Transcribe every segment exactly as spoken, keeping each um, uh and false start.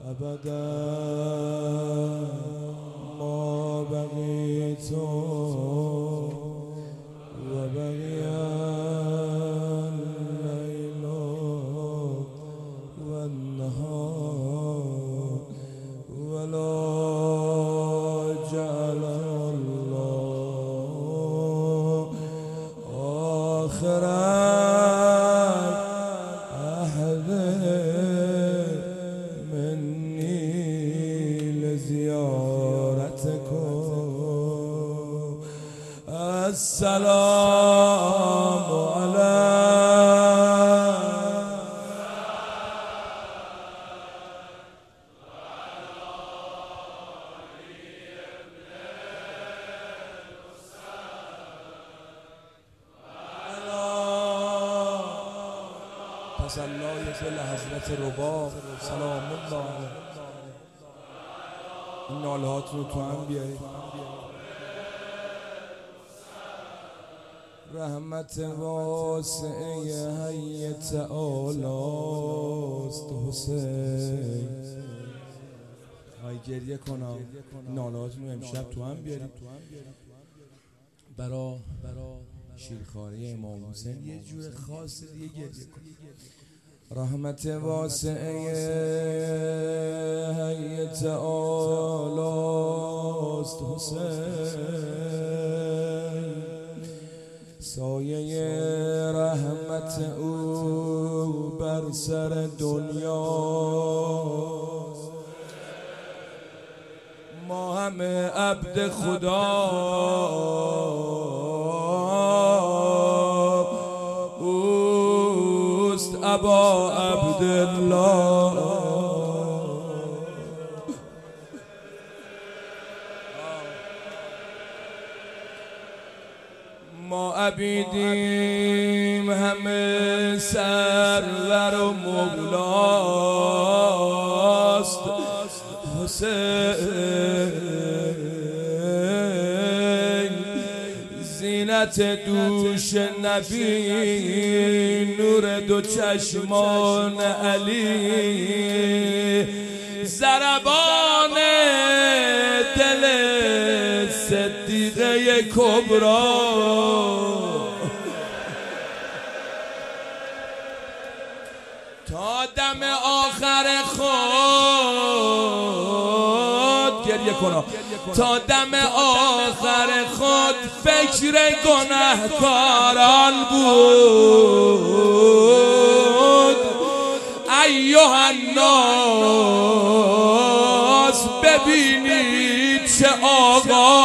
ابدا ما بقيت وبقي الليل والنهار ولا جعل الله آخر عهد مني لزيارتكم. السلام تسلای دل حضرت رباب سلام الله. این ناله هاتون رو تو هم بیایید. رحمت واسعه حی تعالیست حسین. های گریه کنم. ناله هاتون رو امشب تو هم بیارید برا شیرخواره امام حسین. یه جور خاص دیگه گریه کنید. رحمت واسعه حی تعالیست حسین. سایه رحمت او بر سر دنیا. ما همه عبد خدا اوست ابا عبدالله. ما عبیدیم همه سرور و مولاست حسین. زینت دوش نبی نور دو چشمان علی. ضربان دل صدیقه کبرا. تا دم آخر خود گریه کنم. تا دم آخر خود فکر گناهکاران بود. ایها الناس ببینید چه آقا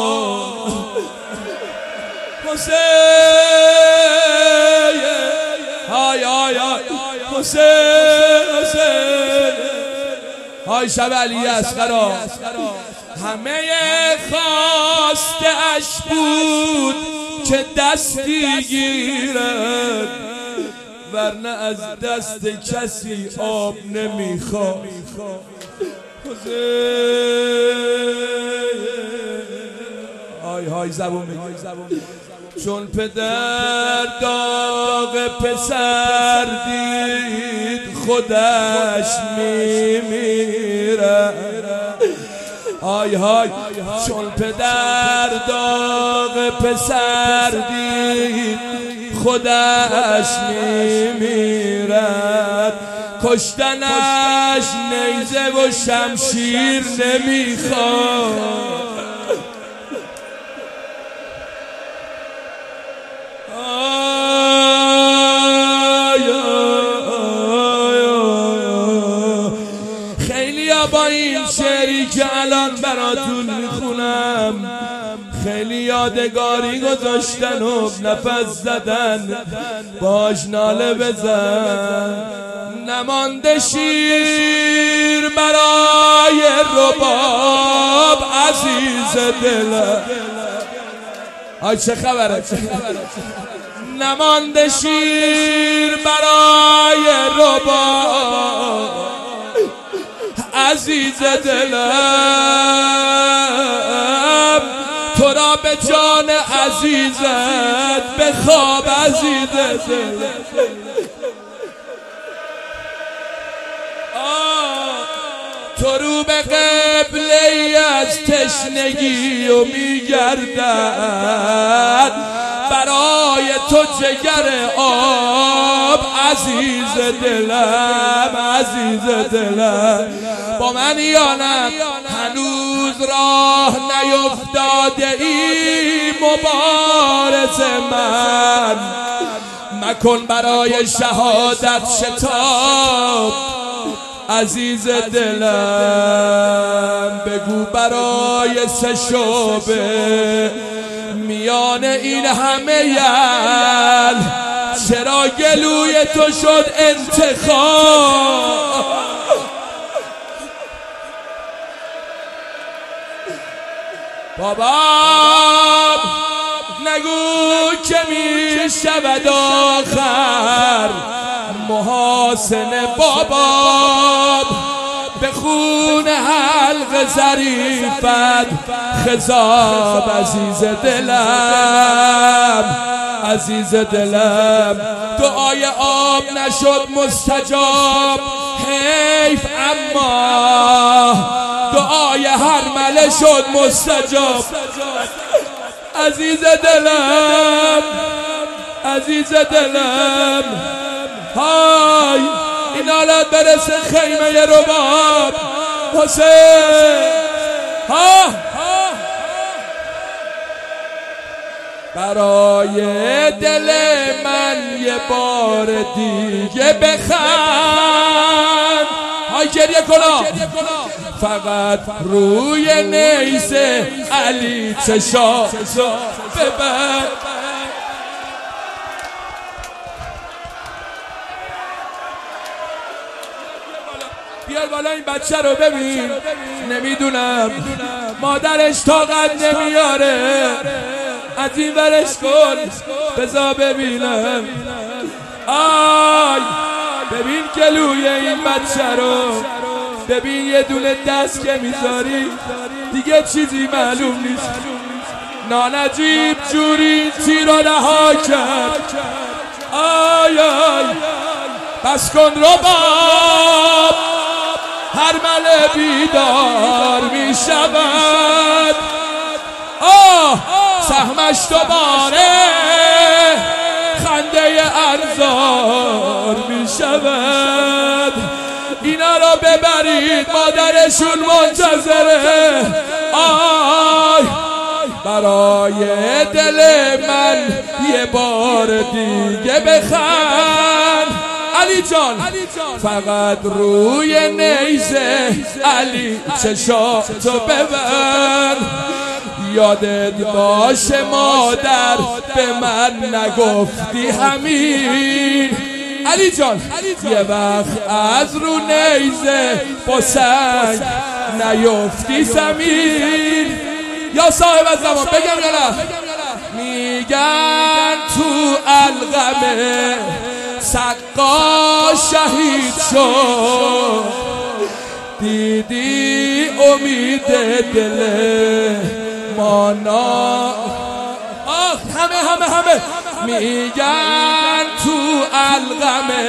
حسین. های های های حسین حسین های شب علی اصغر. همه خواسته اش بود که دستی گیرد ورنه از دست کسی آب نمیخواد. های های زبون بگیر. چون پدر داغ پسر دید خودش میمیره. های های چون پدر داغ پسر دید خودش میمیرد. کشتنش نیزه و شمشیر نمیخواد. خیلی با این شعری که الان براتون میخونم خیلی یادگاری گذاشتن و نفس زدن باش ناله بزن. نمانده شیر برای رباب عزیز دلم. آی چه خبره چه خبره. نمانده شیر برای رباب عزیز دلم. تو را به جان عزیزت به خواب عزیز دلم. تو رو به قبله از تشنگی و میگردد، برای تو جگر آب عزیز دلم، عزیز دلم. با من یا نه هنوز راه نیفتاده ای مبارز من، مکن برای شهادت شتاب عزیز دلم. بگو برای سه شعبه میان این همه یل چرا گلوی تو شد انتخاب. بابا نگو که می شود آخر محاسن بابا، به خون حلق ظریفت خضاب عزیز دلم، عزیز دلم. دعای آب نشد مستجاب حیف، اما دعای هرمله شد مستجاب عزیز دلم، عزیز دلم. های این حالت برسه خیمه رباب حسین. ها برای دل من یه بار دیگه بخند، های گریه کنا فقط روی نیزه علی چشا ببر. بیار بالا این بچه رو ببین، نمیدونم مادرش طاقت نمیاره، از این ورش کن بذار ببینم. آی ببین گلوی این بچه رو، ببین یه دونه دست که میذاری دیگه چیزی معلوم نیست. نانجیب جوری تیر رو رها کرد. آی آی بس کن رباب، هرمله بیدار می شود. آه سهمش دوباره خنده انظار می شود. اینا رو ببرید مادرشون منتظره. آی برای دل من یه بار دیگه بخند علی جان، فقط روی نیزه علی چشاتو ببر. یادت باشه مادر به من نگفتی همین علی جان، یه وقت از رو نیزه با سنگ نیفتی زمین. یا صاحب الزمان بگم یا نه؟ میگن تو القمه سقا شهید شد، دیدی امید دل مانا. آه همه همه همه میگن تو القمه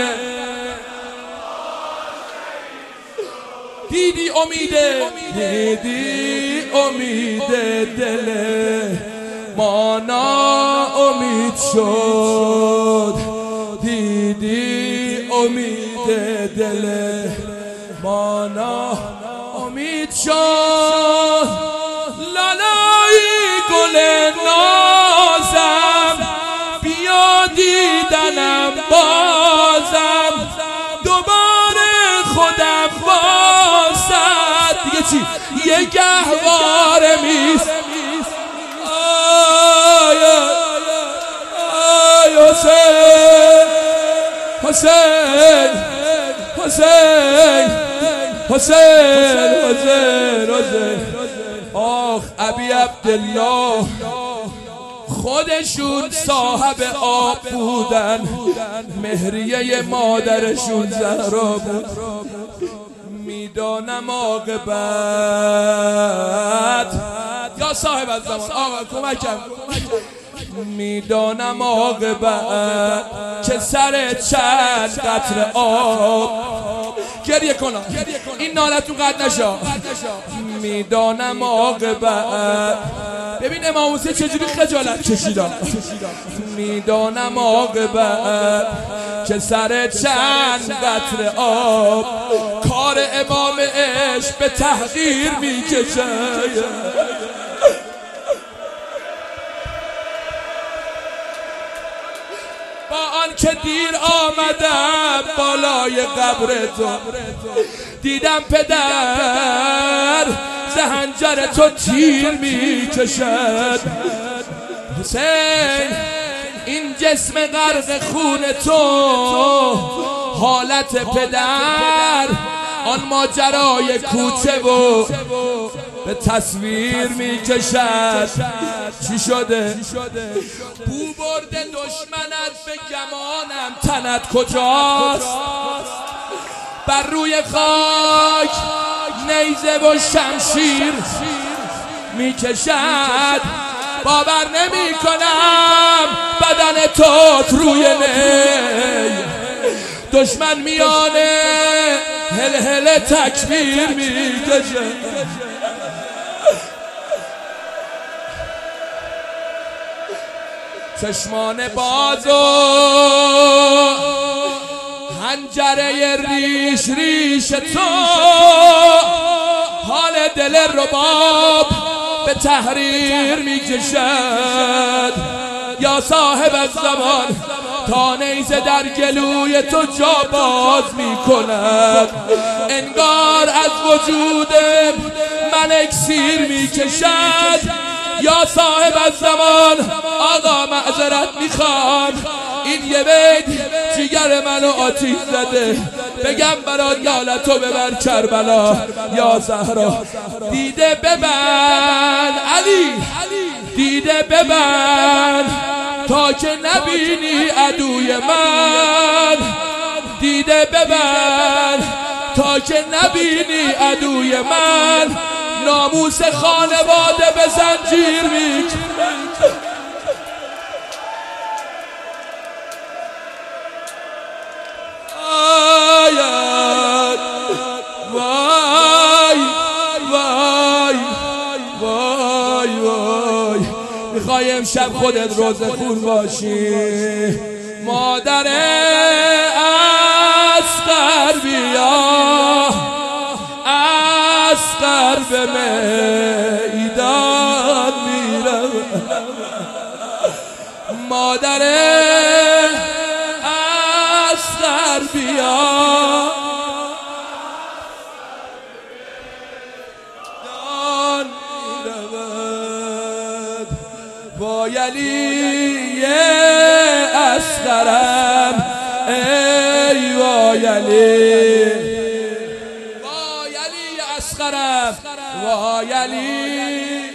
دیدی امید، دیدی امید دل مانا امید شد، دیدی امید دل مانا امید شد. لالایی گل نازم بیا دیدنم بازم، دوباره خودم بازد. دیگه چی؟ یه گهواره میست. آی آی حسین حسین حسین حسین حسین حسین. آخ ابی عبدالله خودشون صاحب آب بودن، مهریه مادرشون زهرا بود. میدانم عاقبت یا صاحب الزمان آقا کمکم، میدانم عاقبت که سر چند قطره آب. گریه کنم این نالتون قد نشا. میدانم عاقبت. ببین امام حسین چجوری خجالت کشیدن. میدانم عاقبت که سر چند قطره آب کار امام عشق به تحقیر میکشه. با آن که دیر آمدم بالای قبر تو دیدم پدر زهنجر تو تیر میکشد. حسین این جسم غرق خون تو حالت پدر آن ماجرای کوچه و به تصویر میکشد. چی شده؟ بو برده دشمنت به گمانم تنت کجاست؟ بر روی خاک نیزه و شمشیر میکشد. باور نمی کنم بدن تو روی نی دشمن میانه هل هل تکبیر میکشد. چشمان باز و حنجره ریش ریش تو حال دل رباب به تحریر میکشد. یا صاحب الزمان تا نیزه در گلوی تو جا باز میکند. انگار از وجود من اکسیر میکشد. یا صاحب الزمان آقا معذرت میخوام این یه بیت جگر منو آتیش زده. بگم برات یالتو ببر کربلا. یا زهرا دیده ببند علی دیده ببند تا که نبینی عدوی من. دیده ببند تا که نبینی عدوی من. ناموس خانواده به زنجیر میکشد. آید وای وای وای وای. میخوای امشب خودت روزه خون باشی. مادر اصغر بیا اصغر به میدان میرم. مادر اصغر بیا دان میرود. وای علی اصغرم ای وای علی وای علی